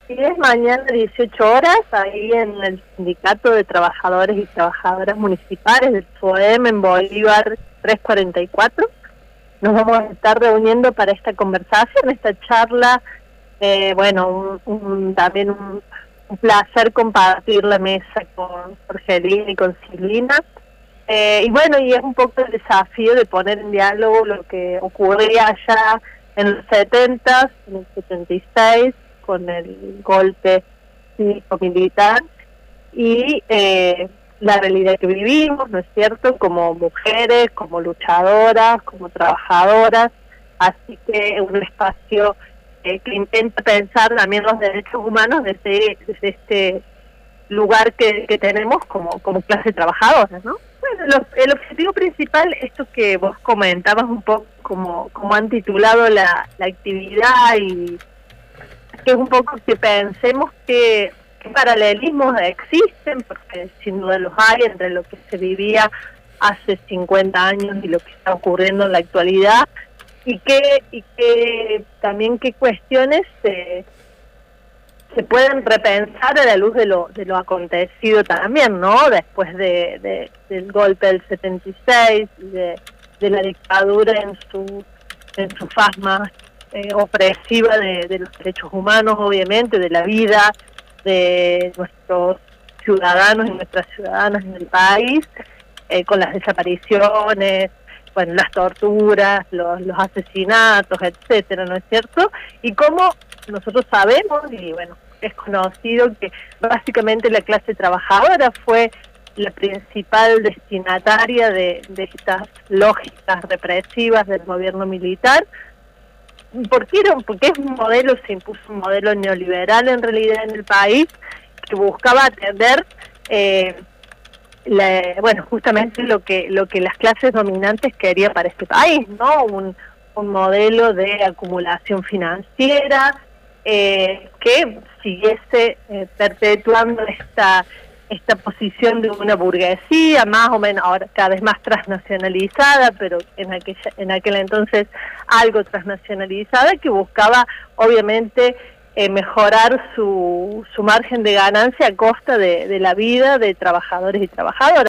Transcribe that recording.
Sí, es mañana 18 horas, ahí en el Sindicato de Trabajadores y Trabajadoras Municipales del FOEM en Bolívar 344. Nos vamos a estar reuniendo para esta conversación, esta charla. También un placer compartir la mesa con Jorgelina y con Silvina. Y es un poco el desafío de poner en diálogo lo que ocurría allá en los 70, en el 76, con el golpe cívico-militar y la realidad que vivimos, ¿no es cierto?, como mujeres, como luchadoras, como trabajadoras. Así que un espacio que intenta pensar también los derechos humanos desde este lugar que tenemos como clase trabajadora, ¿no? Bueno, el objetivo principal, esto que vos comentabas un poco como han titulado la actividad, y que es un poco que pensemos qué paralelismos existen, porque sin duda los hay entre lo que se vivía hace 50 años y lo que está ocurriendo en la actualidad, y que también qué cuestiones se pueden repensar a la luz de lo acontecido también, ¿no? Después del golpe del 76, de la dictadura en su faz más opresiva de los derechos humanos, obviamente, de la vida de nuestros ciudadanos y nuestras ciudadanas en el país, con las desapariciones, bueno, las torturas, los asesinatos, etcétera, ¿no es cierto? Y cómo nosotros sabemos, y bueno, es conocido que básicamente la clase trabajadora fue la principal destinataria de estas lógicas represivas del gobierno militar. Porque es un modelo, se impuso un modelo neoliberal en realidad en el país, que buscaba atender justamente lo que las clases dominantes querían para este país, ¿no? Un modelo de acumulación financiera que siguiese perpetuando esta posición de una burguesía más o menos ahora cada vez más transnacionalizada, pero en aquel entonces algo transnacionalizada, que buscaba obviamente mejorar su margen de ganancia a costa de la vida de trabajadores y trabajadoras.